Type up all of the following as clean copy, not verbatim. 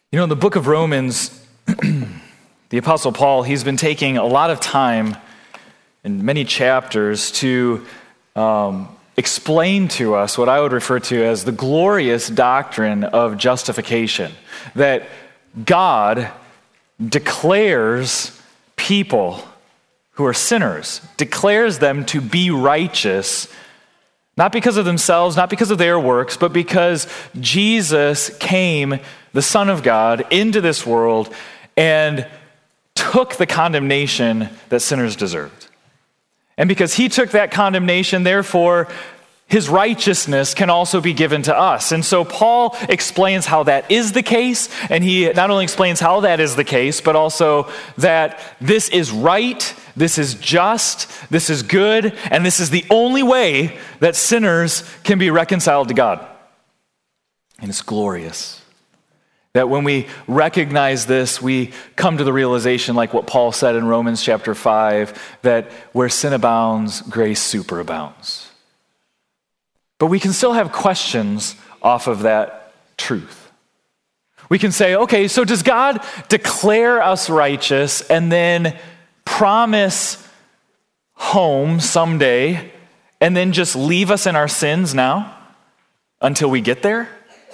You know, in the book of Romans, the Apostle Paul, he's been taking a lot of time in many chapters to explain to us what I would refer to as the glorious doctrine of justification, that God declares people who are sinners, declares them to be righteous, not because of themselves, not because of their works, but because Jesus came, the Son of God, into this world and took the condemnation that sinners deserved. And because he took that condemnation, therefore, his righteousness can also be given to us. And so Paul explains how that is the case, and he not only explains how that is the case, but also that this is right, this is just, this is good, and this is the only way that sinners can be reconciled to God. And it's glorious. That when we recognize this, we come to the realization, like what Paul said in Romans chapter 5, that where sin abounds, grace superabounds. But we can still have questions off of that truth. We can say, okay, so does God declare us righteous and then promise home someday and then just leave us in our sins now until we get there?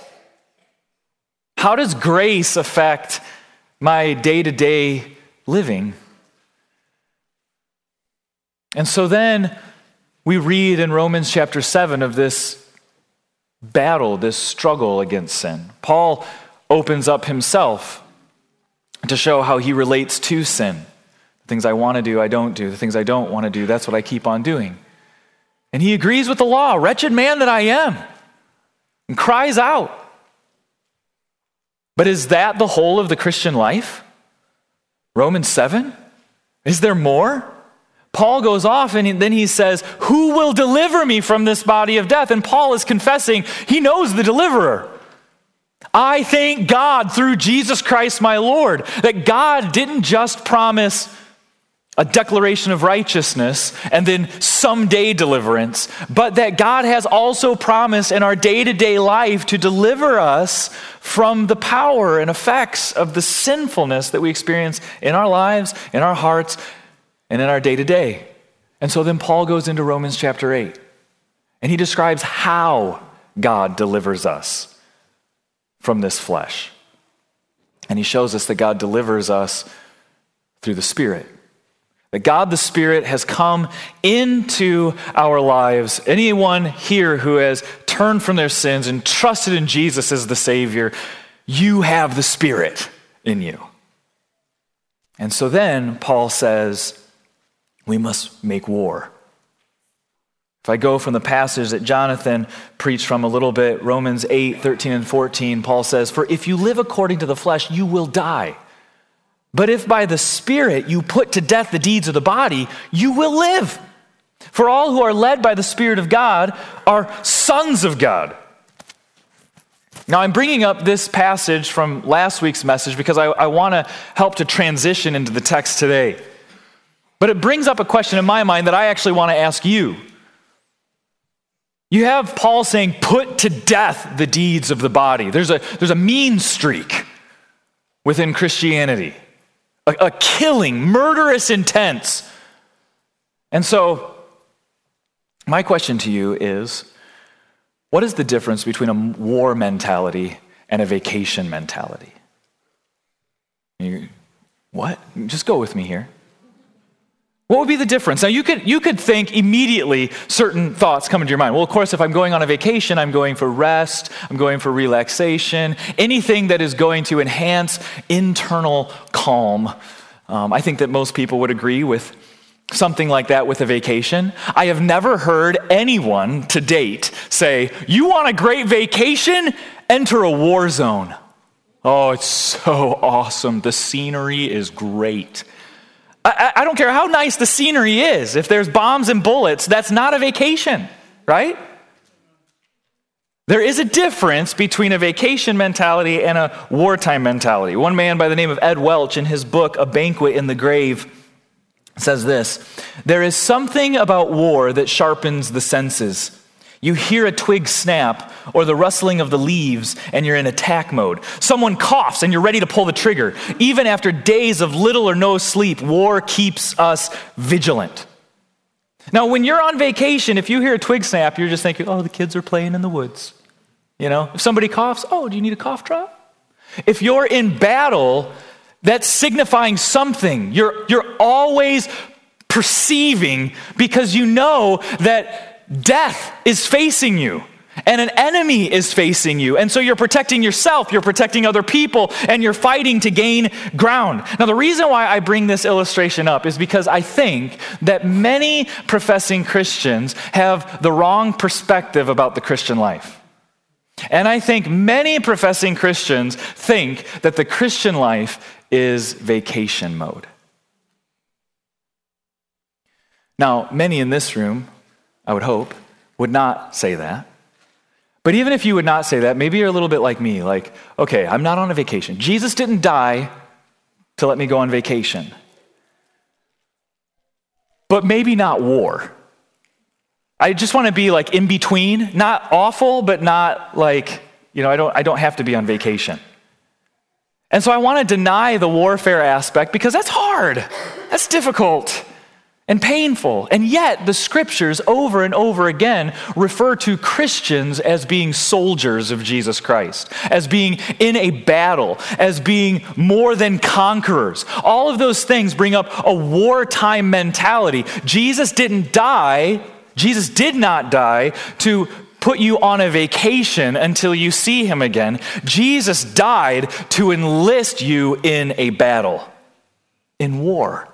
How does grace affect my day-to-day living? And so then we read in Romans chapter 7 of this battle, this struggle against sin. Paul opens up himself to show how he relates to sin. The things I want to do, I don't do. The things I don't want to do, that's what I keep on doing. And he agrees with the law, wretched man that I am, and cries out. But is that the whole of the Christian life? Romans 7? Is there more? Paul goes off and then he says, who will deliver me from this body of death? And Paul is confessing he knows the deliverer. I thank God through Jesus Christ my Lord, that God didn't just promise a declaration of righteousness and then someday deliverance, but that God has also promised in our day-to-day life to deliver us from the power and effects of the sinfulness that we experience in our lives, in our hearts, and in our day-to-day. And so then Paul goes into Romans chapter 8, and he describes how God delivers us from this flesh. And he shows us that God delivers us through the Spirit. That God the Spirit has come into our lives. Anyone here who has turned from their sins and trusted in Jesus as the Savior, you have the Spirit in you. And so then Paul says, we must make war. If I go from the passage that Jonathan preached from a little bit, Romans 8, 13 and 14, Paul says, for if you live according to the flesh, you will die. But if by the Spirit you put to death the deeds of the body, you will live. For all who are led by the Spirit of God are sons of God. Now I'm bringing up this passage from last week's message because I want to help to transition into the text today. But it brings up a question in my mind that I actually want to ask you. You have Paul saying, put to death the deeds of the body. There's a mean streak within Christianity. A killing, murderous intent. And so, my question to you is, what is the difference between a war mentality and a vacation mentality? What? Just go with me here. What would be the difference? Now, you could think immediately certain thoughts come into your mind. Well, of course, if I'm going on a vacation, I'm going for rest, I'm going for relaxation, anything that is going to enhance internal calm. I think that most people would agree with something like that with a vacation. I have never heard anyone to date say, you want a great vacation? Enter a war zone. Oh, it's so awesome. The scenery is great. I don't care how nice the scenery is. If there's bombs and bullets, that's not a vacation, right? There is a difference between a vacation mentality and a wartime mentality. One man by the name of Ed Welch, in his book, A Banquet in the Grave, says this: there is something about war that sharpens the senses. You hear a twig snap or the rustling of the leaves and you're in attack mode. Someone coughs and you're ready to pull the trigger. Even after days of little or no sleep, war keeps us vigilant. Now, when you're on vacation, if you hear a twig snap, you're just thinking, oh, the kids are playing in the woods. You know, if somebody coughs, oh, do you need a cough drop? If you're in battle, that's signifying something. You're always perceiving because you know that death is facing you and an enemy is facing you. And so you're protecting yourself, you're protecting other people, and you're fighting to gain ground. Now, the reason why I bring this illustration up is because I think that many professing Christians have the wrong perspective about the Christian life. And I think many professing Christians think that the Christian life is vacation mode. Now, many in this room, I would hope, would not say that. But even if you would not say that, maybe you're a little bit like me, like, okay, I'm not on a vacation. Jesus didn't die to let me go on vacation. But maybe not war. I just want to be like in between, not awful, but not like, I don't have to be on vacation. And so I want to deny the warfare aspect because that's hard. That's difficult and painful. And yet the scriptures over and over again refer to Christians as being soldiers of Jesus Christ, as being in a battle, as being more than conquerors. All of those things bring up a wartime mentality. Jesus did not die to put you on a vacation until you see him again. Jesus died to enlist you in a battle, in war.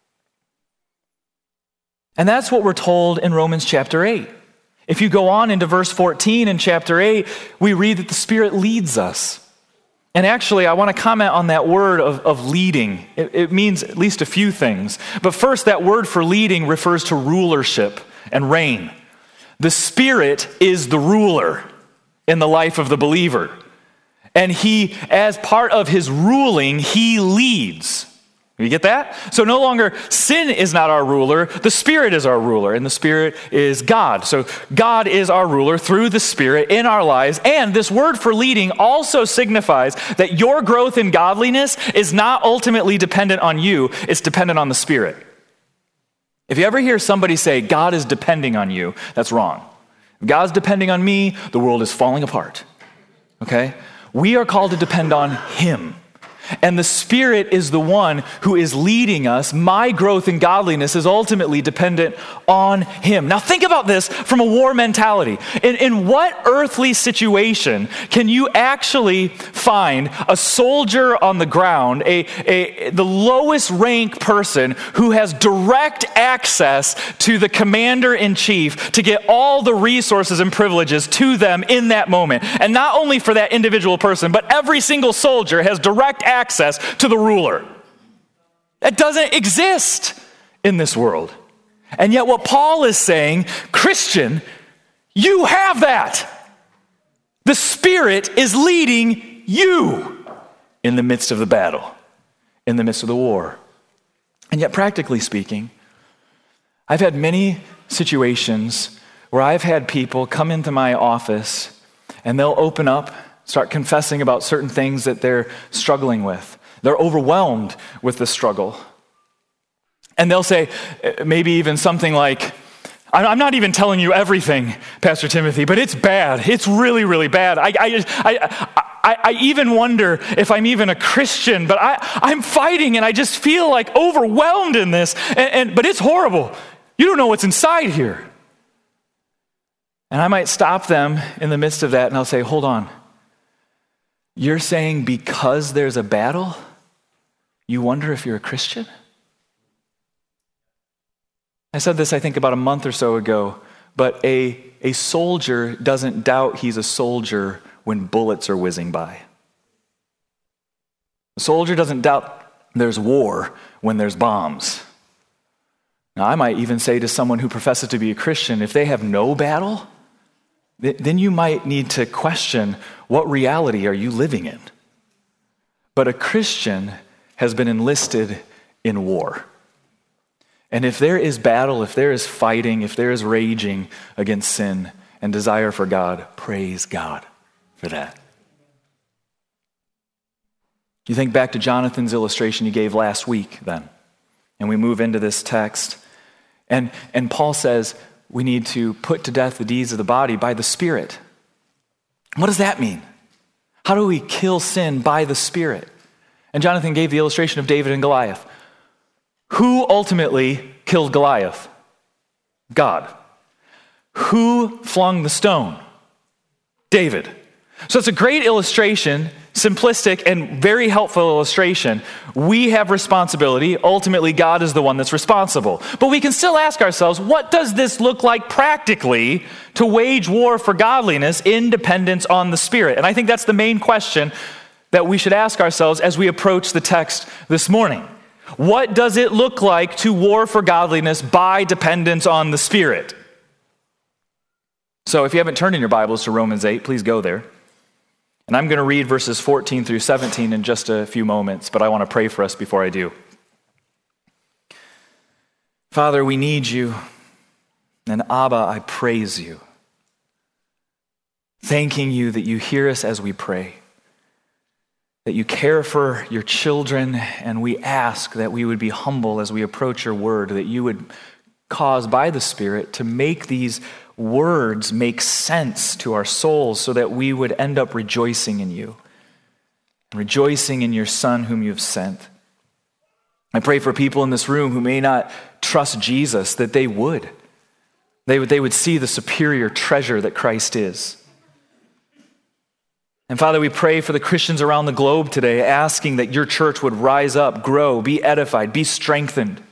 And that's what we're told in Romans chapter 8. If you go on into verse 14 in chapter 8, we read that the Spirit leads us. And actually, I want to comment on that word of leading. It means at least a few things. But first, that word for leading refers to rulership and reign. The Spirit is the ruler in the life of the believer. And he, as part of his ruling, he leads. You get that? So no longer sin is not our ruler, the Spirit is our ruler, and the Spirit is God. So God is our ruler through the Spirit in our lives, and this word for leading also signifies that your growth in godliness is not ultimately dependent on you, it's dependent on the Spirit. If you ever hear somebody say, God is depending on you, that's wrong. If God's depending on me, the world is falling apart. Okay? We are called to depend on Him. And the Spirit is the one who is leading us. My growth in godliness is ultimately dependent on Him. Now think about this from a war mentality. In what earthly situation can you actually find a soldier on the ground, the lowest rank person who has direct access to the commander-in-chief to get all the resources and privileges to them in that moment? And not only for that individual person, but every single soldier has direct access to the ruler. That doesn't exist in this world. And yet what Paul is saying, Christian, you have that. The Spirit is leading you in the midst of the battle, in the midst of the war. And yet practically speaking, I've had many situations where I've had people come into my office and they'll open up, start confessing about certain things that they're struggling with. They're overwhelmed with the struggle. And they'll say maybe even something like, I'm not even telling you everything, Pastor Timothy, but it's bad. It's really, really bad. I even wonder if I'm even a Christian, but I'm fighting and I just feel like overwhelmed in this. But it's horrible. You don't know what's inside here. And I might stop them in the midst of that and I'll say, hold on. You're saying because there's a battle, you wonder if you're a Christian? I said this, I think, about a month or so ago, but a soldier doesn't doubt he's a soldier when bullets are whizzing by. A soldier doesn't doubt there's war when there's bombs. Now, I might even say to someone who professes to be a Christian, if they have no battle, then you might need to question, what reality are you living in? But a Christian has been enlisted in war. And if there is battle, if there is fighting, if there is raging against sin and desire for God. Praise God for that. You think back to Jonathan's illustration you gave last week then, and we move into this text. And Paul says we need to put to death the deeds of the body by the Spirit. What does that mean? How do we kill sin by the Spirit? And Jonathan gave the illustration of David and Goliath. Who ultimately killed Goliath? God. Who flung the stone? David. So it's a great illustration, simplistic and very helpful illustration. We have responsibility. Ultimately, God is the one that's responsible. But we can still ask ourselves, what does this look like practically to wage war for godliness in dependence on the Spirit? And I think that's the main question that we should ask ourselves as we approach the text this morning. What does it look like to war for godliness by dependence on the Spirit? So if you haven't turned in your Bibles to Romans 8, please go there. And I'm going to read verses 14 through 17 in just a few moments, but I want to pray for us before I do. Father, we need you, and Abba, I praise you, thanking you that you hear us as we pray, that you care for your children, and we ask that we would be humble as we approach your word, that you would cause by the Spirit to make these words make sense to our souls so that we would end up rejoicing in you, rejoicing in your Son whom you have sent. I pray for people in this room who may not trust Jesus, that they would. They would see the superior treasure that Christ is. And Father, we pray for the Christians around the globe today, asking that your church would rise up, grow, be edified, be strengthened.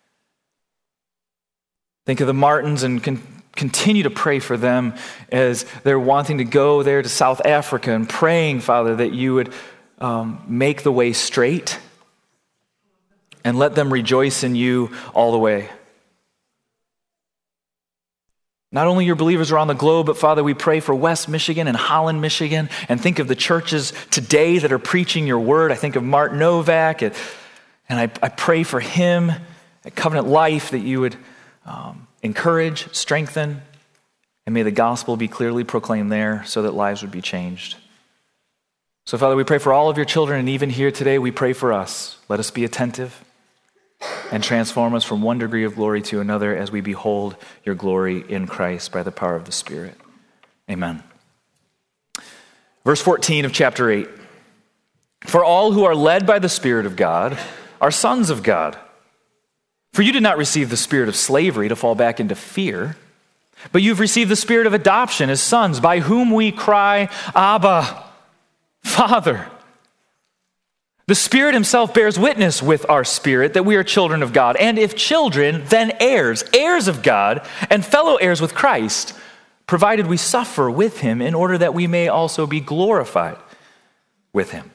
Think of the Martins and continue to pray for them as they're wanting to go there to South Africa and praying, Father, that you would make the way straight and let them rejoice in you all the way. Not only your believers around the globe, but Father, we pray for West Michigan and Holland, Michigan, and think of the churches today that are preaching your word. I think of Mark Novak, and I pray for him at Covenant Life that you would encourage, strengthen, and may the gospel be clearly proclaimed there so that lives would be changed. So, Father, we pray for all of your children, and even here today, we pray for us. Let us be attentive and transform us from one degree of glory to another as we behold your glory in Christ by the power of the Spirit. Amen. Verse 14 of chapter 8. For all who are led by the Spirit of God are sons of God. For you did not receive the spirit of slavery to fall back into fear, but you've received the spirit of adoption as sons, by whom we cry, Abba, Father. The Spirit himself bears witness with our spirit that we are children of God, and if children, then heirs, heirs of God, and fellow heirs with Christ, provided we suffer with him in order that we may also be glorified with him.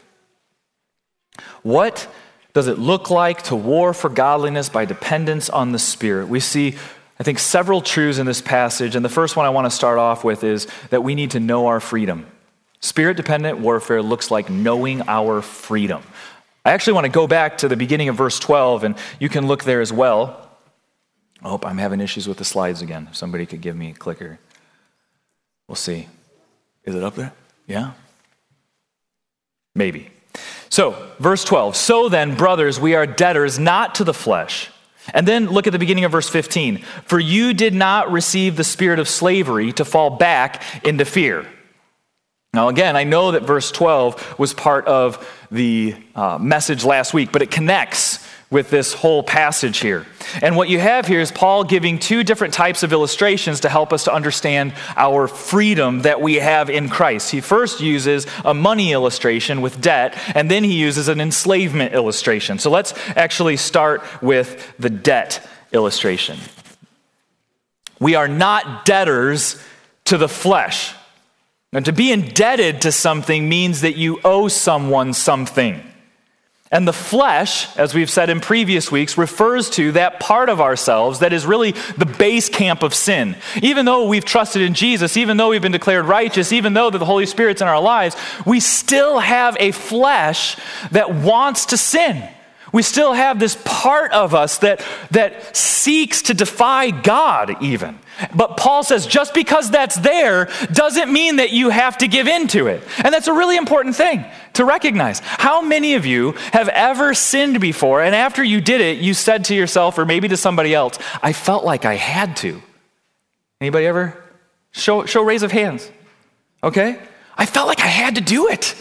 What does it look like to war for godliness by dependence on the Spirit? We see, I think, several truths in this passage, and the first one I want to start off with is that we need to know our freedom. Spirit-dependent warfare looks like knowing our freedom. I actually want to go back to the beginning of verse 12, and you can look there as well. Oh, I'm having issues with the slides again. If somebody could give me a clicker. We'll see. Is it up there? Yeah? Maybe. So, verse 12. So then, brothers, we are debtors not to the flesh. And then look at the beginning of verse 15. For you did not receive the spirit of slavery to fall back into fear. Now again, I know that verse 12 was part of the message last week, but it connects with this whole passage here. And what you have here is Paul giving two different types of illustrations to help us to understand our freedom that we have in Christ. He first uses a money illustration with debt, and then he uses an enslavement illustration. So let's actually start with the debt illustration. We are not debtors to the flesh. Now, to be indebted to something means that you owe someone something. And the flesh, as we've said in previous weeks, refers to that part of ourselves that is really the base camp of sin. Even though we've trusted in Jesus, even though we've been declared righteous, even though the Holy Spirit's in our lives, we still have a flesh that wants to sin. We still have this part of us that seeks to defy God even. But Paul says just because that's there doesn't mean that you have to give in to it. And that's a really important thing to recognize. How many of you have ever sinned before, and after you did it, you said to yourself or maybe to somebody else, I felt like I had to? Anybody ever? Show raise of hands. Okay? I felt like I had to do it.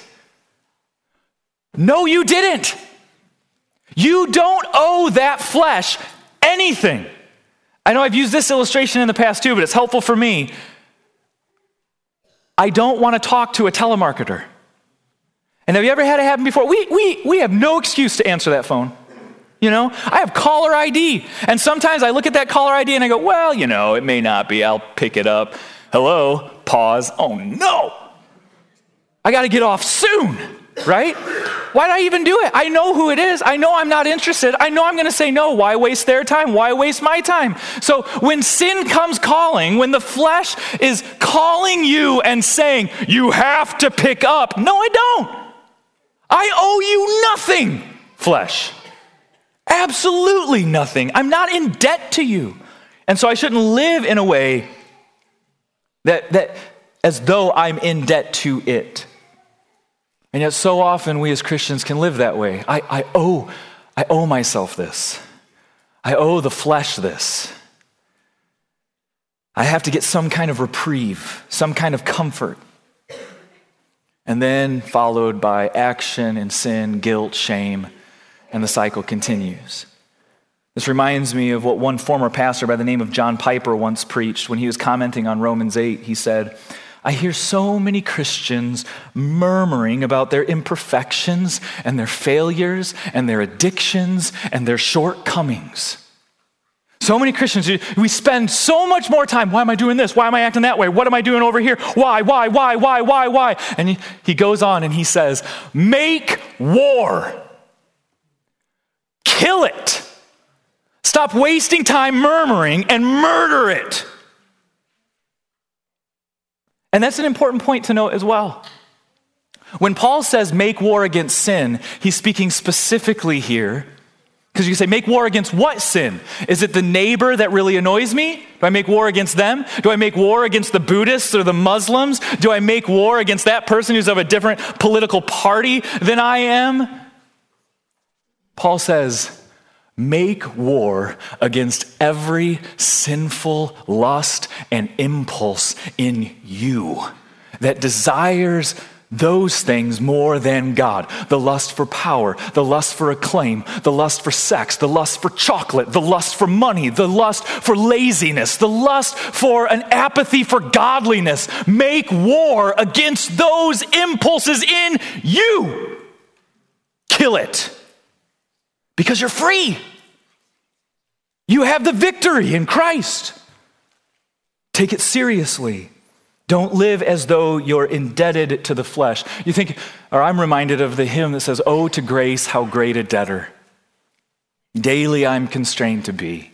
No, you didn't. You don't owe that flesh anything. I know I've used this illustration in the past too, but it's helpful for me. I don't want to talk to a telemarketer. And have you ever had it happen before? We have no excuse to answer that phone. You know, I have caller ID. And sometimes I look at that caller ID and I go, well, you know, it may not be. I'll pick it up. Hello, pause. Oh no. I got to get off soon, right? Why did I even do it? I know who it is. I know I'm not interested. I know I'm going to say no. Why waste their time? Why waste my time? So when sin comes calling, when the flesh is calling you and saying, you have to pick up. No, I don't. I owe you nothing, flesh. Absolutely nothing. I'm not in debt to you. And so I shouldn't live in a way that as though I'm in debt to it. And yet so often we as Christians can live that way. I owe myself this. I owe the flesh this. I have to get some kind of reprieve, some kind of comfort. And then followed by action and sin, guilt, shame, and the cycle continues. This reminds me of what one former pastor by the name of John Piper once preached when he was commenting on Romans 8. He said, I hear so many Christians murmuring about their imperfections and their failures and their addictions and their shortcomings. So many Christians, we spend so much more time, why am I doing this? Why am I acting that way? What am I doing over here? Why? And he goes on and he says, make war. Kill it. Stop wasting time murmuring and murder it. And that's an important point to note as well. When Paul says make war against sin, he's speaking specifically here, because you say make war against what sin? Is it the neighbor that really annoys me? Do I make war against them? Do I make war against the Buddhists or the Muslims? Do I make war against that person who's of a different political party than I am? Paul says, make war against every sinful lust and impulse in you that desires those things more than God. The lust for power, the lust for acclaim, the lust for sex, the lust for chocolate, the lust for money, the lust for laziness, the lust for an apathy for godliness. Make war against those impulses in you. Kill it. Because you're free. You have the victory in Christ. Take it seriously. Don't live as though you're indebted to the flesh. You think, or I'm reminded of the hymn that says, "Oh, to grace, how great a debtor. Daily I'm constrained to be."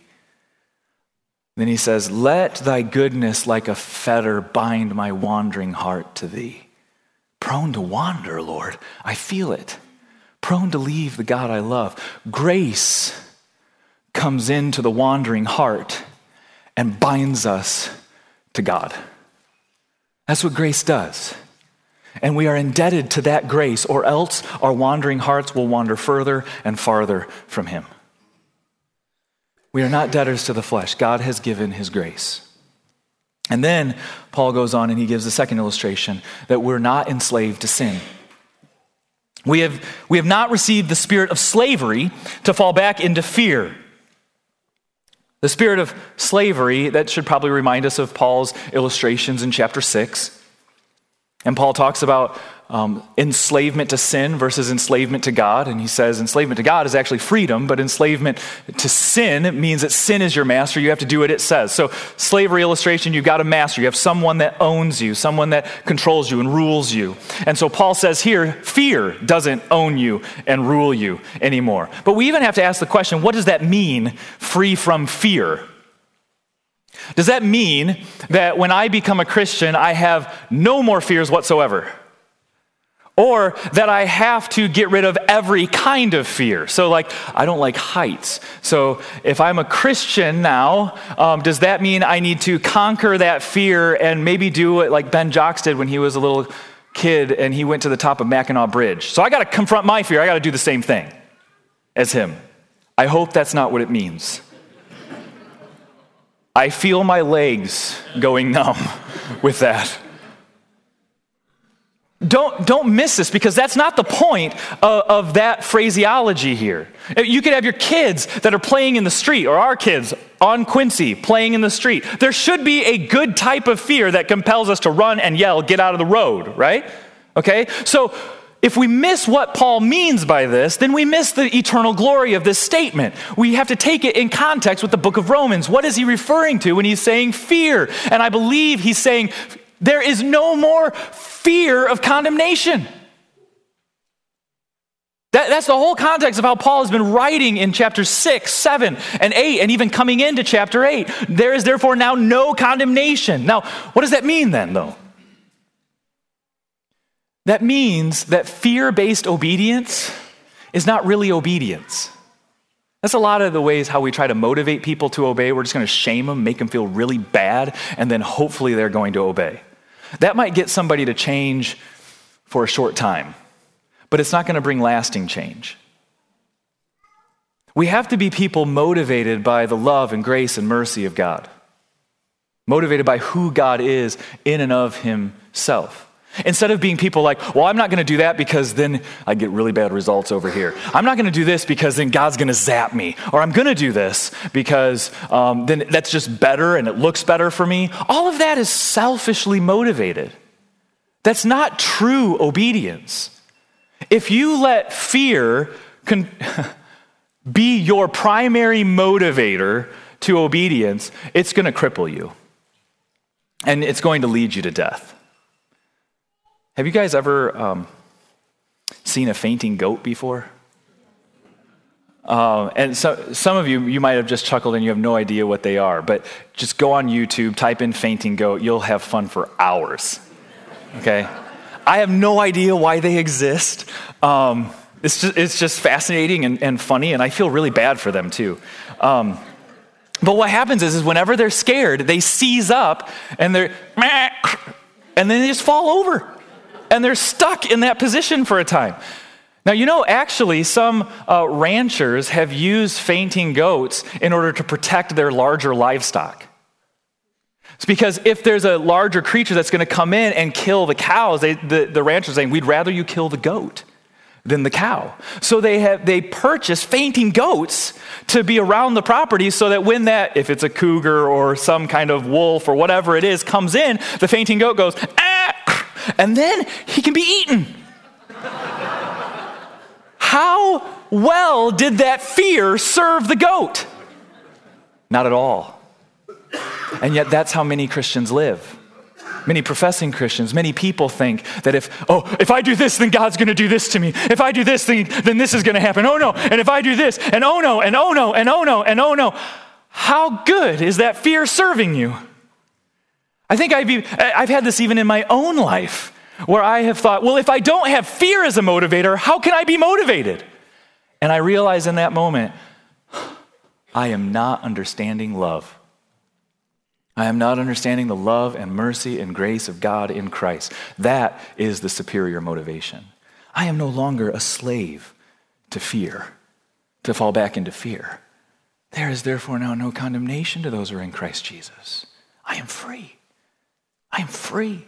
Then he says, "Let thy goodness like a fetter bind my wandering heart to thee." Prone to wander, Lord. I feel it. Prone to leave the God I love. Grace comes into the wandering heart and binds us to God. That's what grace does. And we are indebted to that grace, or else our wandering hearts will wander further and farther from him. We are not debtors to the flesh. God has given his grace. And then Paul goes on and he gives the second illustration that we're not enslaved to sin. We have not received the spirit of slavery to fall back into fear. The spirit of slavery, that should probably remind us of Paul's illustrations in chapter 6. And Paul talks about enslavement to sin versus enslavement to God. And he says enslavement to God is actually freedom, but enslavement to sin means that sin is your master. You have to do what it says. So slavery illustration, you've got a master. You have someone that owns you, someone that controls you and rules you. And so Paul says here, fear doesn't own you and rule you anymore. But we even have to ask the question, what does that mean, free from fear? Does that mean that when I become a Christian, I have no more fears whatsoever? Or that I have to get rid of every kind of fear. So like, I don't like heights. So if I'm a Christian now, does that mean I need to conquer that fear and maybe do it like Ben Jocks did when he was a little kid and he went to the top of Mackinac Bridge? So I got to confront my fear. I got to do the same thing as him. I hope that's not what it means. I feel my legs going numb with that. Don't miss this, because that's not the point of that phraseology here. You could have your kids that are playing in the street, or our kids on Quincy playing in the street. There should be a good type of fear that compels us to run and yell, get out of the road, right? Okay? So if we miss what Paul means by this, then we miss the eternal glory of this statement. We have to take it in context with the book of Romans. What is he referring to when he's saying fear? And I believe he's saying there is no more fear of condemnation. That's the whole context of how Paul has been writing in chapters 6, 7, and 8, and even coming into chapter 8. There is therefore now no condemnation. Now, what does that mean then, though? That means that fear-based obedience is not really obedience. That's a lot of the ways how we try to motivate people to obey. We're just going to shame them, make them feel really bad, and then hopefully they're going to obey. That might get somebody to change for a short time, but it's not going to bring lasting change. We have to be people motivated by the love and grace and mercy of God, motivated by who God is in and of himself. Instead of being people like, well, I'm not going to do that because then I get really bad results over here. I'm not going to do this because then God's going to zap me. Or I'm going to do this because then that's just better and it looks better for me. All of that is selfishly motivated. That's not true obedience. If you let fear be your primary motivator to obedience, it's going to cripple you. And it's going to lead you to death. Have you guys ever seen a fainting goat before? And so, some of you might have just chuckled and you have no idea what they are, but just go on YouTube, type in fainting goat, you'll have fun for hours, okay? I have no idea why they exist. It's just fascinating and funny, and I feel really bad for them too. But what happens is whenever they're scared, they seize up and and then they just fall over. And they're stuck in that position for a time. Now, actually, some ranchers have used fainting goats in order to protect their larger livestock. It's because if there's a larger creature that's going to come in and kill the cows, the ranchers are saying, we'd rather you kill the goat than the cow. So they purchase fainting goats to be around the property so that when if it's a cougar or some kind of wolf or whatever it is, comes in, the fainting goat goes, and then he can be eaten. How well did that fear serve the goat? Not at all. And yet that's how many Christians live. Many professing Christians, many people think that if I do this, then God's going to do this to me. If I do this, then this is going to happen. Oh no, and if I do this, and oh no, and oh no, and oh no, and oh no. How good is that fear serving you? I think I've had this even in my own life, where I have thought, well, if I don't have fear as a motivator, how can I be motivated? And I realize in that moment, I am not understanding love. I am not understanding the love and mercy and grace of God in Christ. That is the superior motivation. I am no longer a slave to fear, to fall back into fear. There is therefore now no condemnation to those who are in Christ Jesus. I am free. I am free.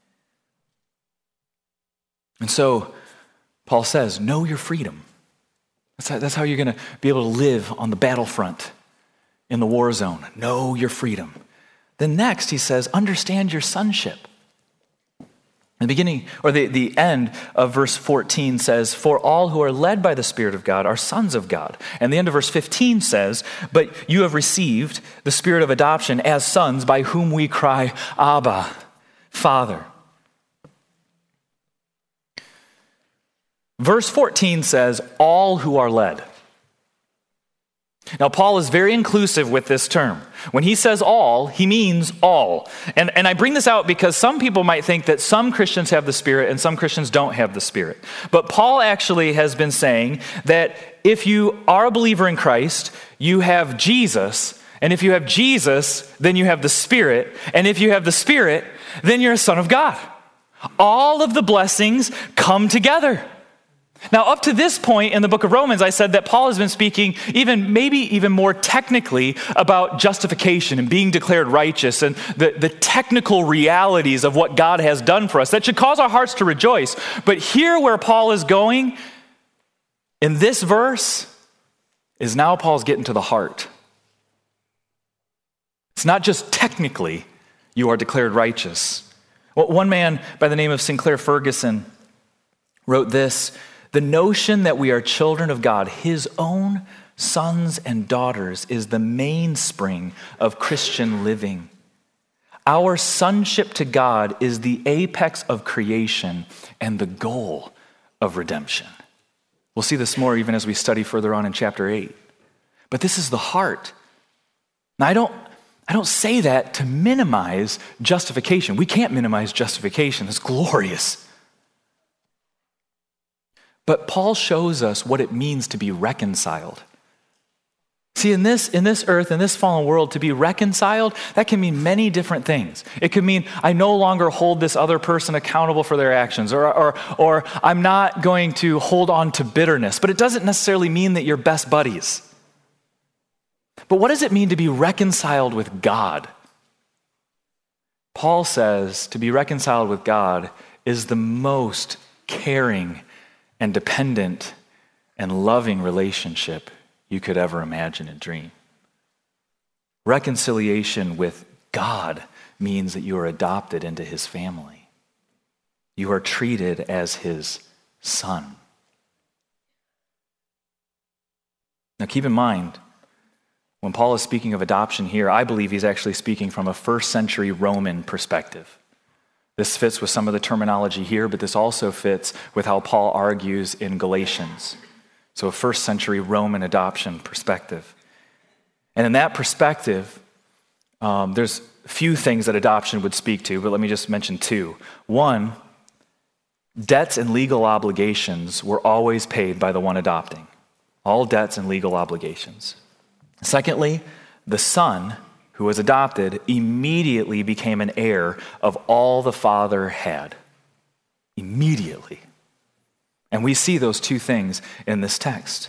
And so, Paul says, know your freedom. That's how you're going to be able to live on the battlefront, in the war zone. Know your freedom. Then next, he says, understand your sonship. The beginning, or the end of verse 14 says, for all who are led by the Spirit of God are sons of God. And the end of verse 15 says, but you have received the Spirit of adoption as sons, by whom we cry, Abba, Father. Verse 14 says, all who are led. Now, Paul is very inclusive with this term. When he says all, he means all. And I bring this out because some people might think that some Christians have the Spirit and some Christians don't have the Spirit. But Paul actually has been saying that if you are a believer in Christ, you have Jesus. And if you have Jesus, then you have the Spirit. And if you have the Spirit, then you're a son of God. All of the blessings come together. Now, up to this point in the book of Romans, I said that Paul has been speaking maybe even more technically about justification and being declared righteous and the technical realities of what God has done for us. That should cause our hearts to rejoice. But here where Paul is going, in this verse, is now Paul's getting to the heart. It's not just technically you are declared righteous. Well, one man by the name of Sinclair Ferguson wrote this: the notion that we are children of God, his own sons and daughters, is the mainspring of Christian living. Our sonship to God is the apex of creation and the goal of redemption. We'll see this more even as we study further on in chapter 8. But this is the heart. Now, I don't say that to minimize justification. We can't minimize justification. It's glorious. But Paul shows us what it means to be reconciled. See, in this earth, in this fallen world, to be reconciled, that can mean many different things. It could mean I no longer hold this other person accountable for their actions, or I'm not going to hold on to bitterness. But it doesn't necessarily mean that you're best buddies. But what does it mean to be reconciled with God? Paul says to be reconciled with God is the most caring and dependent and loving relationship you could ever imagine and dream. Reconciliation with God means that you are adopted into his family. You are treated as his son. Now keep in mind, when Paul is speaking of adoption here, I believe he's actually speaking from a first century Roman perspective. This fits with some of the terminology here, but this also fits with how Paul argues in Galatians. So a first century Roman adoption perspective. And in that perspective, there's a few things that adoption would speak to, but let me just mention two. One, debts and legal obligations were always paid by the one adopting. All debts and legal obligations. Secondly, the son who was adopted immediately became an heir of all the father had. Immediately. And we see those two things in this text.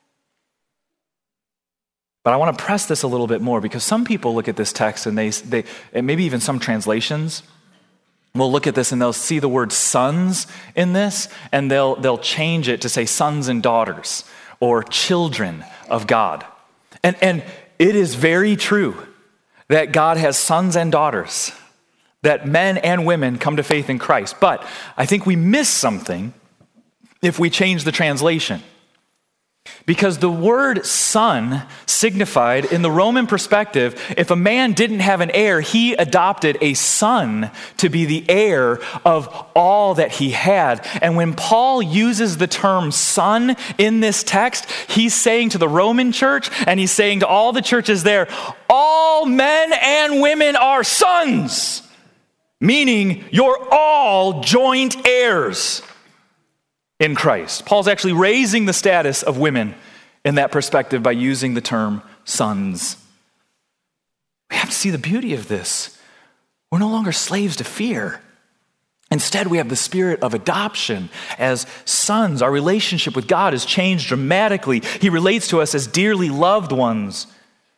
But I want to press this a little bit more because some people look at this text and and maybe even some translations will look at this and they'll see the word sons in this and they'll change it to say sons and daughters or children of God. And it is very true that God has sons and daughters, that men and women come to faith in Christ. But I think we miss something if we change the translation. Because the word son signified, in the Roman perspective, if a man didn't have an heir, he adopted a son to be the heir of all that he had. And when Paul uses the term son in this text, he's saying to the Roman church, and he's saying to all the churches there, all men and women are sons, meaning you're all joint heirs in Christ. Paul's actually raising the status of women in that perspective by using the term sons. We have to see the beauty of this. We're no longer slaves to fear. Instead, we have the spirit of adoption as sons. Our relationship with God has changed dramatically. He relates to us as dearly loved ones.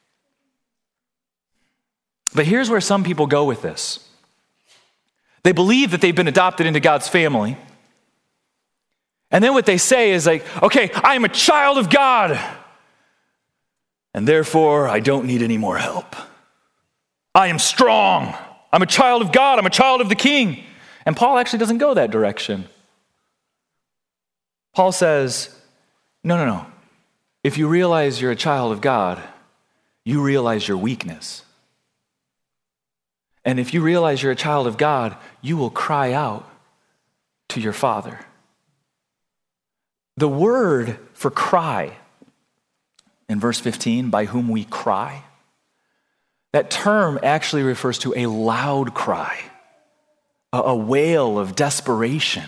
But here's where some people go with this. They believe that they've been adopted into God's family. And then what they say is like, okay, I am a child of God, and therefore I don't need any more help. I am strong. I'm a child of God. I'm a child of the King. And Paul actually doesn't go that direction. Paul says, no. If you realize you're a child of God, you realize your weakness. And if you realize you're a child of God, you will cry out to your Father. The word for cry in in verse 15, by whom we cry. That term actually refers to a loud cry, a wail of desperation.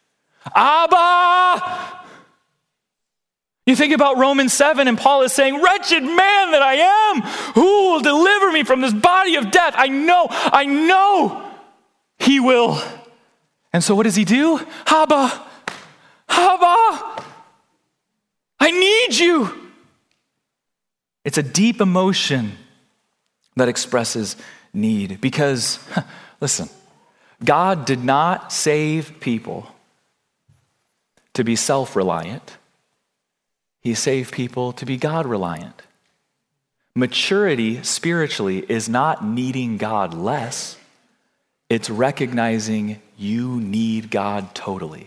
Abba! You think about Romans 7, and Paul is saying, wretched man that I am, who will deliver me from this body of death? I know he will. And so what does he do? Abba, Abba, I need you. It's a deep emotion that expresses need because, listen, God did not save people to be self-reliant. He saved people to be God-reliant. Maturity spiritually is not needing God less. It's recognizing you need God totally.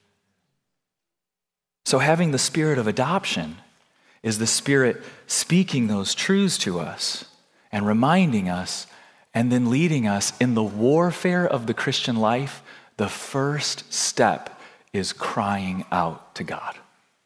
So having the spirit of adoption is the Spirit speaking those truths to us and reminding us and then leading us in the warfare of the Christian life. The first step is crying out to God.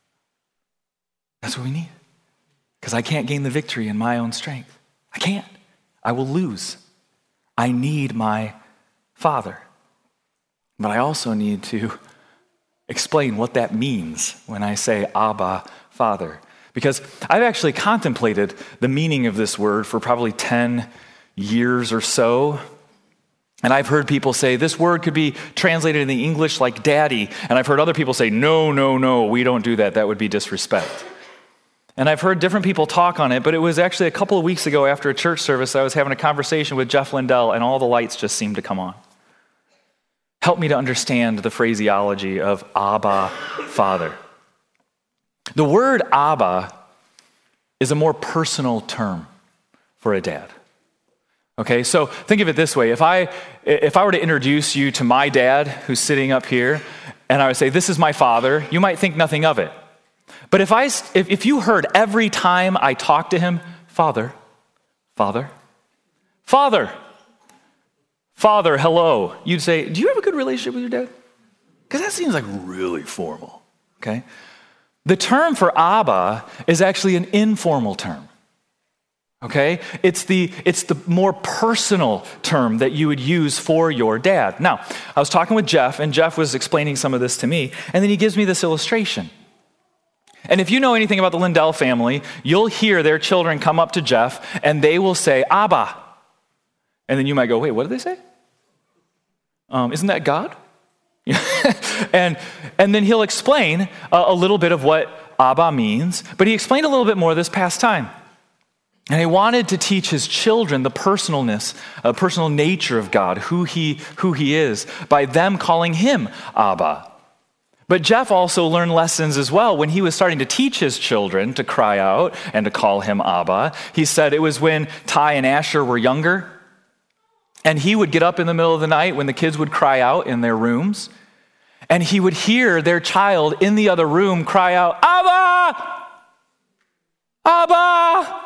That's what we need. Because I can't gain the victory in my own strength. I can't. I will lose. I need my Father. But I also need to explain what that means when I say Abba, Father. Because I've actually contemplated the meaning of this word for probably 10 years or so. And I've heard people say this word could be translated in the English like daddy. And I've heard other people say, no, we don't do that. That would be disrespect. And I've heard different people talk on it, but it was actually a couple of weeks ago after a church service, I was having a conversation with Jeff Lindell, and all the lights just seemed to come on. Help me to understand the phraseology of Abba, Father. The word Abba is a more personal term for a dad. Okay, so think of it this way. If I were to introduce you to my dad, who's sitting up here, and I would say, this is my father, you might think nothing of it. But if you heard every time I talked to him, Father, Father, Father, Father, hello, you'd say, do you have a good relationship with your dad? Because that seems like really formal, okay? The term for Abba is actually an informal term, okay? It's the more personal term that you would use for your dad. Now, I was talking with Jeff, and Jeff was explaining some of this to me, and then he gives me this illustration. And if you know anything about the Lindell family, you'll hear their children come up to Jeff and they will say, Abba. And then you might go, wait, what did they say? Isn't that God? and then he'll explain a little bit of what Abba means, but he explained a little bit more this past time. And he wanted to teach his children the personal nature of God, who he is, by them calling him Abba. But Jeff also learned lessons as well when he was starting to teach his children to cry out and to call him Abba. He said it was when Ty and Asher were younger, and he would get up in the middle of the night when the kids would cry out in their rooms, and he would hear their child in the other room cry out, Abba! Abba!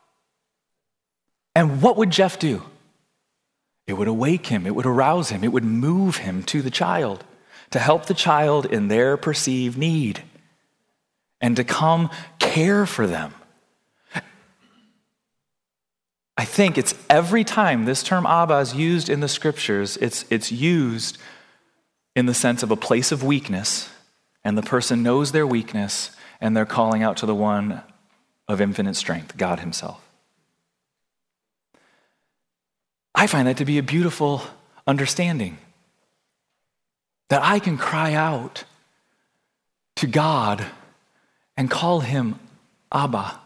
And what would Jeff do? It would awake him, it would arouse him, it would move him to the child, to help the child in their perceived need and to come care for them. I think it's every time this term Abba is used in the scriptures, it's used in the sense of a place of weakness, and the person knows their weakness and they're calling out to the one of infinite strength, God himself. I find that to be a beautiful understanding. That I can cry out to God and call him Abba.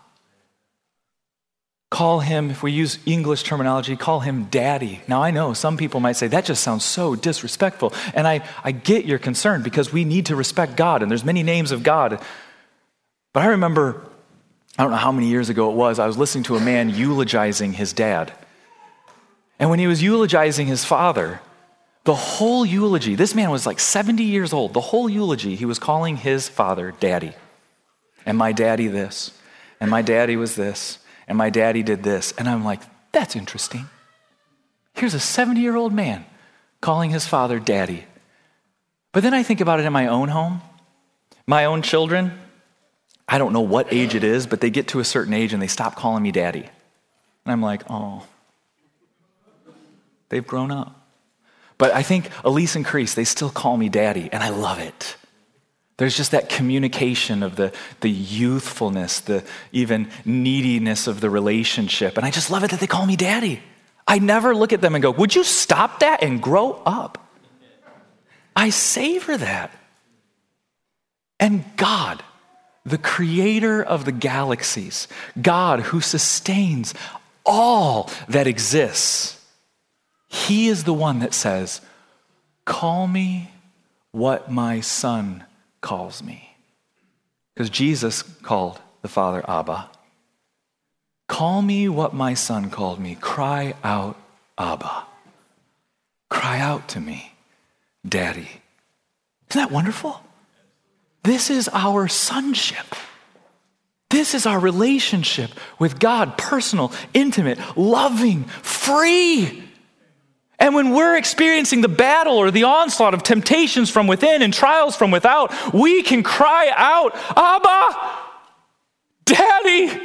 Call him, if we use English terminology, call him daddy. Now I know some people might say, that just sounds so disrespectful. And I get your concern because we need to respect God and there's many names of God. But I remember, I don't know how many years ago it was, I was listening to a man eulogizing his dad. And when he was eulogizing his father, the whole eulogy, this man was like 70 years old, the whole eulogy, he was calling his father daddy. And my daddy this, and my daddy was this, and my daddy did this. And I'm like, that's interesting. Here's a 70-year-old man calling his father daddy. But then I think about it in my own home, my own children. I don't know what age it is, but they get to a certain age and they stop calling me daddy. And I'm like, oh, they've grown up. But I think Elise and Crease, they still call me daddy, and I love it. There's just that communication of the youthfulness, the even neediness of the relationship. And I just love it that they call me daddy. I never look at them and go, would you stop that and grow up? I savor that. And God, the creator of the galaxies, God who sustains all that exists, he is the one that says, call me what my son calls me. Because Jesus called the Father Abba. Call me what my son called me. Cry out, Abba. Cry out to me, Daddy. Isn't that wonderful? This is our sonship. This is our relationship with God, personal, intimate, loving, free. And when we're experiencing the battle or the onslaught of temptations from within and trials from without, we can cry out, Abba, Daddy.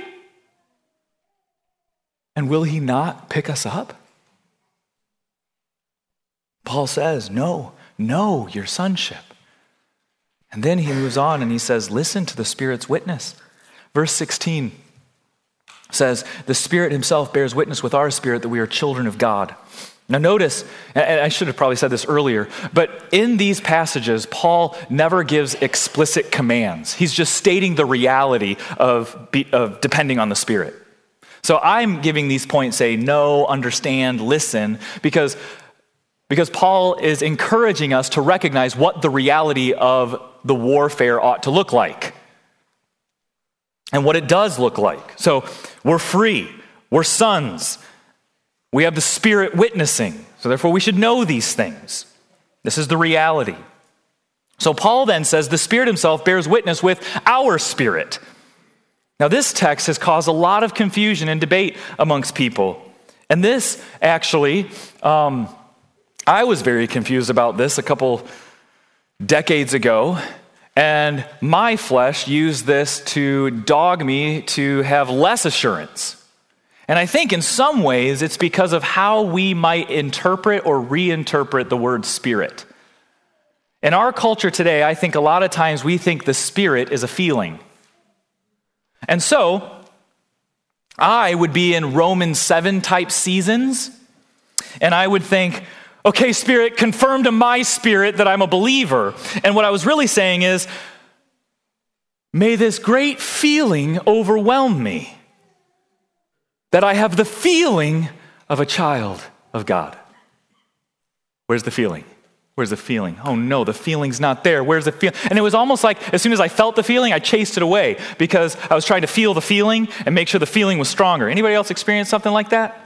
And will he not pick us up? Paul says, know your sonship. And then he moves on and he says, listen to the Spirit's witness. Verse 16 says, the Spirit himself bears witness with our spirit that we are children of God. Now notice, and I should have probably said this earlier, but in these passages, Paul never gives explicit commands. He's just stating the reality of depending on the Spirit. So I'm giving these points, say, know, understand, listen, because Paul is encouraging us to recognize what the reality of the warfare ought to look like and what it does look like. So we're free, we're sons, we have the Spirit witnessing, so therefore we should know these things. This is the reality. So Paul then says the Spirit himself bears witness with our spirit. Now this text has caused a lot of confusion and debate amongst people. And this actually, I was very confused about this a couple decades ago, and my flesh used this to dog me to have less assurance. And I think in some ways it's because of how we might interpret or reinterpret the word spirit. In our culture today, I think a lot of times we think the Spirit is a feeling. And so, I would be in Romans 7 type seasons, and I would think, okay, Spirit, confirm to my spirit that I'm a believer. And what I was really saying is, may this great feeling overwhelm me, that I have the feeling of a child of God. Where's the feeling? Where's the feeling? Oh no, the feeling's not there. Where's the feeling? And it was almost like as soon as I felt the feeling, I chased it away because I was trying to feel the feeling and make sure the feeling was stronger. Anybody else experience something like that?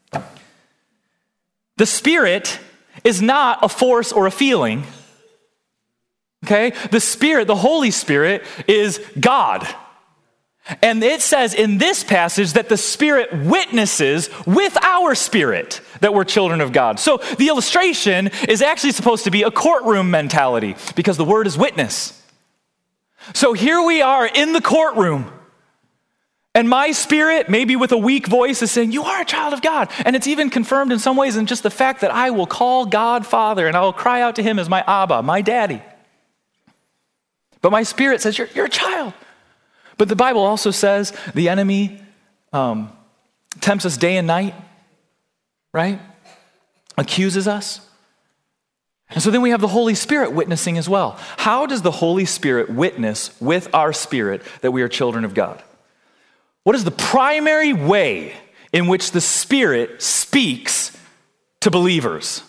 The Spirit is not a force or a feeling. Okay? The Spirit, the Holy Spirit, is God. And it says in this passage that the Spirit witnesses with our spirit that we're children of God. So the illustration is actually supposed to be a courtroom mentality because the word is witness. So here we are in the courtroom, and my spirit, maybe with a weak voice, is saying, you are a child of God. And it's even confirmed in some ways in just the fact that I will call God Father and I will cry out to him as my Abba, my daddy. But my spirit says, you're a child. But the Bible also says the enemy tempts us day and night, right? Accuses us. And so then we have the Holy Spirit witnessing as well. How does the Holy Spirit witness with our spirit that we are children of God? What is the primary way in which the Spirit speaks to believers?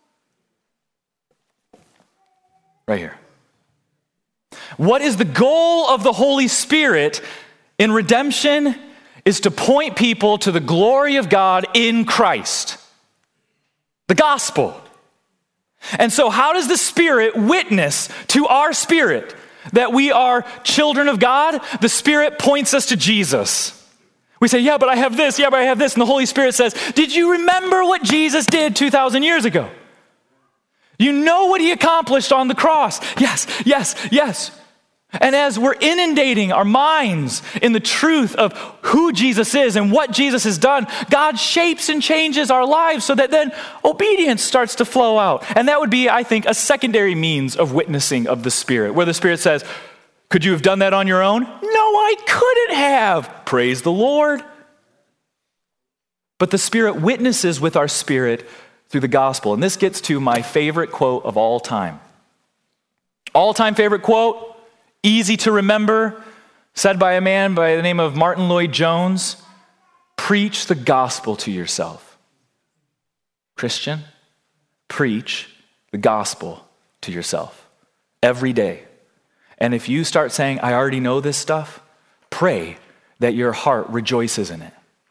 Right here. What is the goal of the Holy Spirit in redemption is to point people to the glory of God in Christ. The gospel. And so how does the Spirit witness to our spirit that we are children of God? The Spirit points us to Jesus. We say, yeah, but I have this, And the Holy Spirit says, did you remember what Jesus did 2,000 years ago? You know what he accomplished on the cross. Yes. And as we're inundating our minds in the truth of who Jesus is and what Jesus has done, God shapes and changes our lives so that then obedience starts to flow out. And that would be, I think, a secondary means of witnessing of the Spirit, where the Spirit says, could you have done that on your own? No, I couldn't have. Praise the Lord. But the Spirit witnesses with our spirit through the gospel. And this gets to my favorite quote of all time. All-time favorite quote. Easy to remember, said by a man by the name of Martin Lloyd-Jones, preach the gospel to yourself. Christian, preach the gospel to yourself every day. And if you start saying, I already know this stuff, pray that your heart rejoices in it.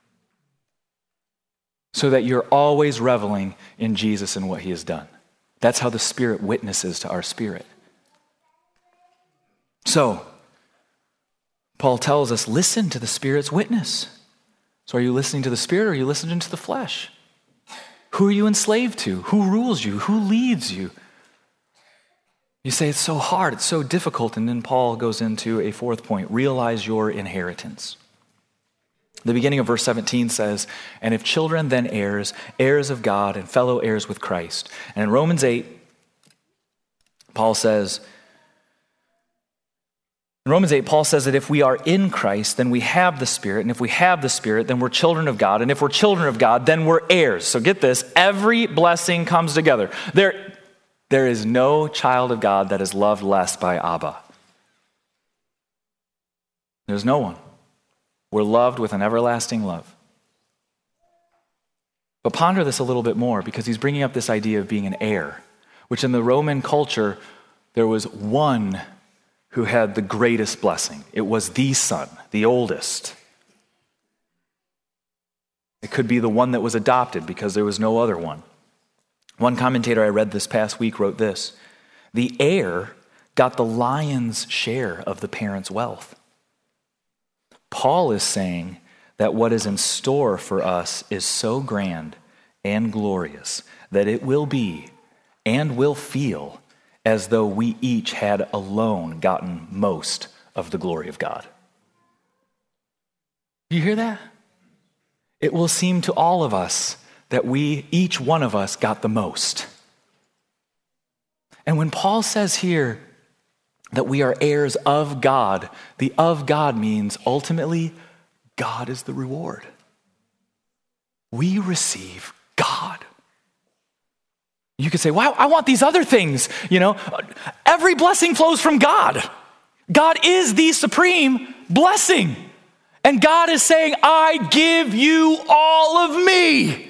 So that you're always reveling in Jesus and what he has done. That's how the Spirit witnesses to our spirit. So, Paul tells us, listen to the Spirit's witness. So are you listening to the Spirit or are you listening to the flesh? Who are you enslaved to? Who rules you? Who leads you? You say it's so hard, it's so difficult, and then Paul goes into a fourth point, realize your inheritance. The beginning of verse 17 says, and if children, then heirs, heirs of God and fellow heirs with Christ. And in Romans 8, Paul says that if we are in Christ, then we have the Spirit. And if we have the Spirit, then we're children of God. And if we're children of God, then we're heirs. So get this, every blessing comes together. There is no child of God that is loved less by Abba. There's no one. We're loved with an everlasting love. But ponder this a little bit more, because he's bringing up this idea of being an heir, which in the Roman culture, there was one who had the greatest blessing. It was the son, the oldest. It could be the one that was adopted because there was no other one. One commentator I read this past week wrote this: the heir got the lion's share of the parent's wealth. Paul is saying that what is in store for us is so grand and glorious that it will be and will feel as though we each had alone gotten most of the glory of God. Do you hear that? It will seem to all of us that each one of us got the most. And when Paul says here that we are heirs of God, the of God means ultimately God is the reward. We receive God. You could say, wow, I want these other things. Every blessing flows from God. God is the supreme blessing. And God is saying, I give you all of me.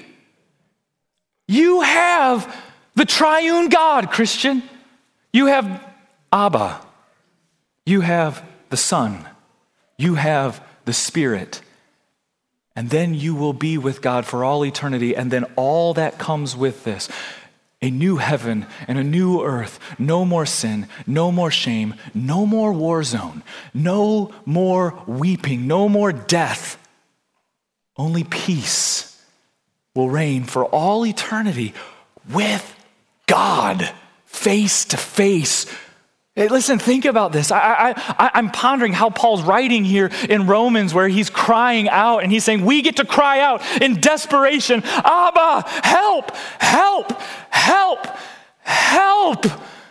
You have the triune God, Christian. You have Abba. You have the Son. You have the Spirit. And then you will be with God for all eternity. And then all that comes with this: a new heaven and a new earth. No more sin, no more shame, no more war zone, no more weeping, no more death. Only peace will reign for all eternity with God, face to face. Hey, listen, think about this. I'm pondering how Paul's writing here in Romans, where he's crying out and he's saying, we get to cry out in desperation, Abba, help, help, help, help.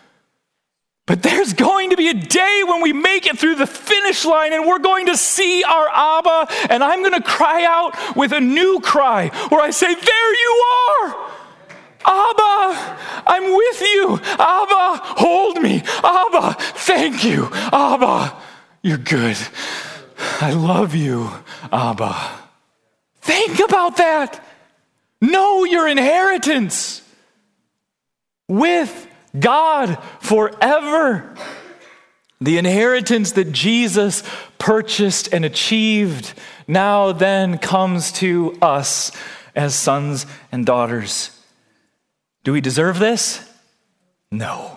But there's going to be a day when we make it through the finish line and we're going to see our Abba, and I'm going to cry out with a new cry where I say, there you are. Abba, I'm with you. Abba, hold me. Abba, thank you. Abba, you're good. I love you, Abba. Think about that. Know your inheritance with God forever. The inheritance that Jesus purchased and achieved now then comes to us as sons and daughters. Do we deserve this? No.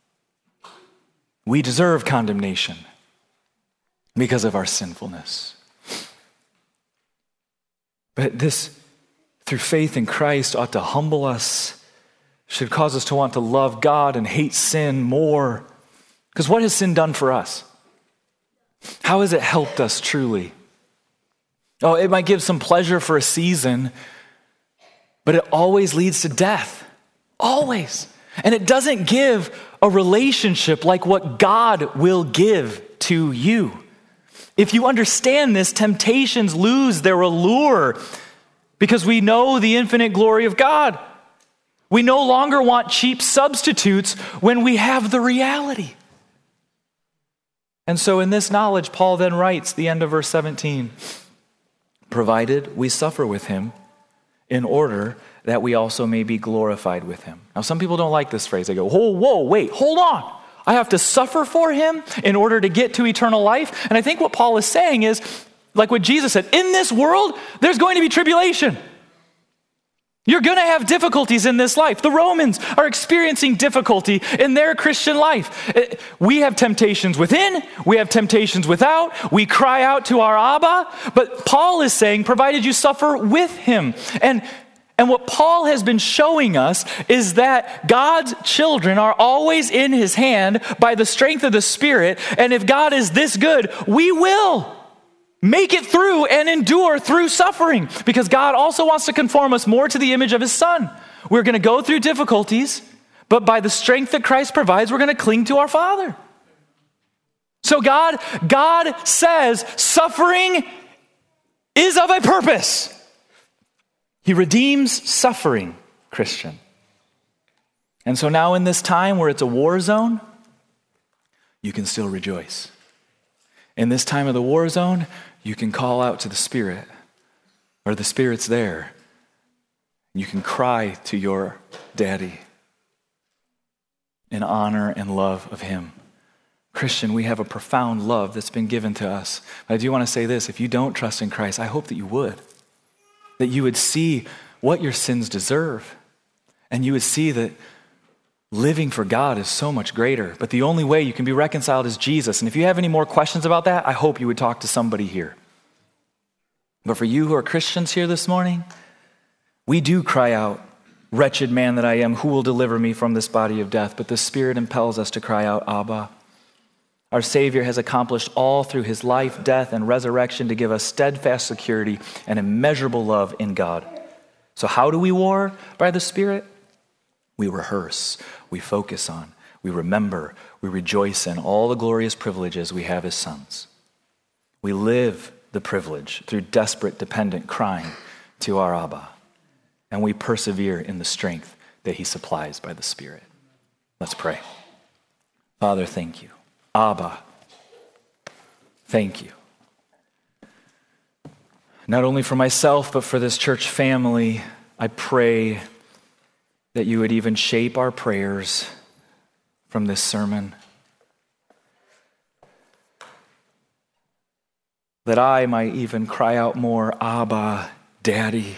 We deserve condemnation because of our sinfulness. But this, through faith in Christ, ought to humble us, should cause us to want to love God and hate sin more. Because what has sin done for us? How has it helped us truly? Oh, it might give some pleasure for a season, but it always leads to death. Always. And it doesn't give a relationship like what God will give to you. If you understand this, temptations lose their allure because we know the infinite glory of God. We no longer want cheap substitutes when we have the reality. And so in this knowledge, Paul then writes, the end of verse 17, provided we suffer with him in order that we also may be glorified with him. Now, some people don't like this phrase. They go, whoa, wait, hold on. I have to suffer for him in order to get to eternal life. And I think what Paul is saying is, like what Jesus said, in this world, there's going to be tribulation. You're going to have difficulties in this life. The Romans are experiencing difficulty in their Christian life. We have temptations within, we have temptations without, we cry out to our Abba, but Paul is saying, provided you suffer with him. And what Paul has been showing us is that God's children are always in his hand by the strength of the Spirit, and if God is this good, we will make it through and endure through suffering, because God also wants to conform us more to the image of his Son. We're going to go through difficulties, but by the strength that Christ provides, we're going to cling to our Father. So God says suffering is of a purpose. He redeems suffering, Christian. And so now in this time where it's a war zone, you can still rejoice. In this time of the war zone, you can call out to the Spirit, or the Spirit's there. You can cry to your daddy in honor and love of him. Christian, we have a profound love that's been given to us. But I do want to say this, if you don't trust in Christ, I hope that you would. That you would see what your sins deserve. And you would see that living for God is so much greater. But the only way you can be reconciled is Jesus. And if you have any more questions about that, I hope you would talk to somebody here. But for you who are Christians here this morning, we do cry out, wretched man that I am, who will deliver me from this body of death? But the Spirit impels us to cry out, Abba. Our Savior has accomplished all through his life, death, and resurrection to give us steadfast security and immeasurable love in God. So how do we war? By the Spirit? We rehearse, we focus on, we remember, we rejoice in all the glorious privileges we have as sons. We live the privilege through desperate, dependent crying to our Abba, and we persevere in the strength that he supplies by the Spirit. Let's pray. Father, thank you. Abba, thank you. Not only for myself, but for this church family, I pray that you would even shape our prayers from this sermon. That I might even cry out more, Abba, Daddy.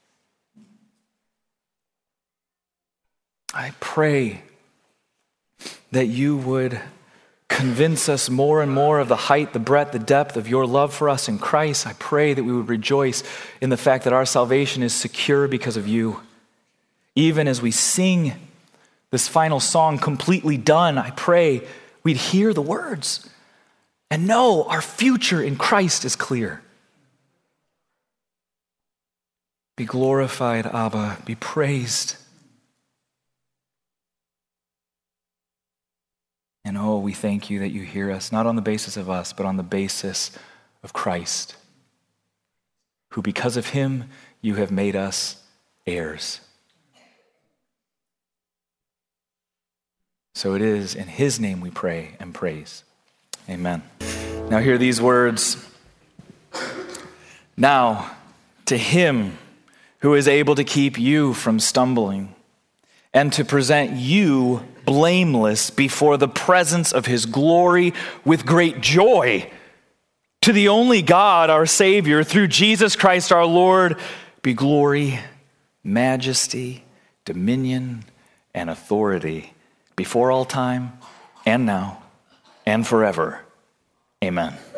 I pray that you would convince us more and more of the height, the breadth, the depth of your love for us in Christ. I pray that we would rejoice in the fact that our salvation is secure because of you. Even as we sing this final song, Completely Done, I pray we'd hear the words and know our future in Christ is clear. Be glorified, Abba. Be praised. And oh, we thank you that you hear us, not on the basis of us, but on the basis of Christ, who because of him, you have made us heirs. So it is in his name we pray and praise. Amen. Now hear these words. Now, to him who is able to keep you from stumbling and to present you blameless before the presence of his glory with great joy, to the only God, our Savior, through Jesus Christ our Lord, be glory, majesty, dominion, and authority before all time and now and forever. Amen.